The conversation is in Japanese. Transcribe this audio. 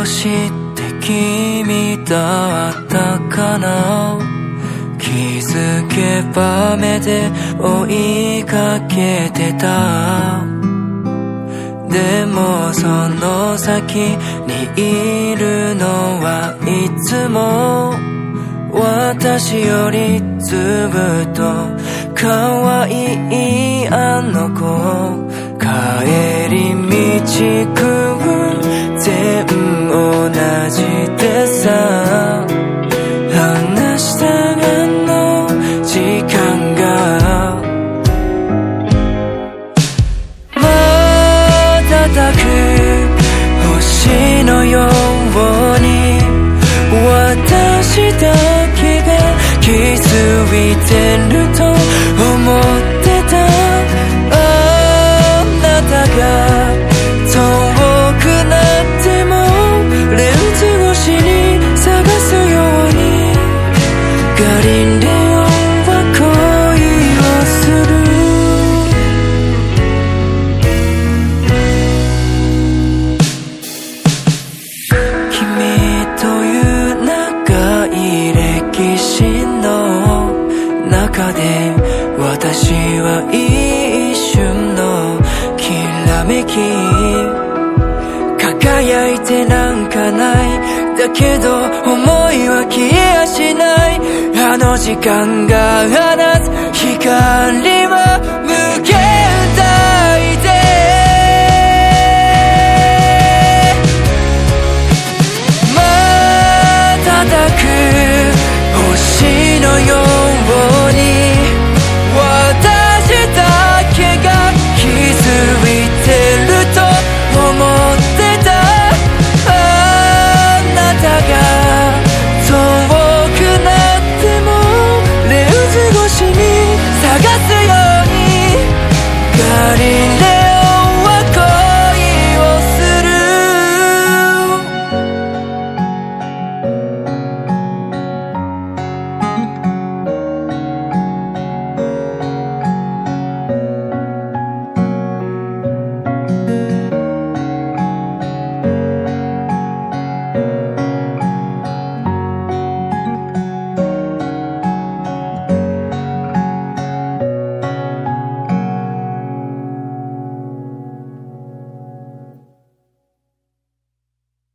星って君だったかな。気づけば目で追いかけてた。でもその先にいるのはいつも私よりずっと可愛いあの子。帰り道全同じでさ、話したあの時間が瞬く星のように私だけが気づいてると思ってた。あなたが遠くなってもレンズ越しに探すようにガリレオは恋をする。君という長い歴史の中で私は一瞬のきらめき。輝いてなんかない。だけど思いは消えやしない。あの時間が放つ光は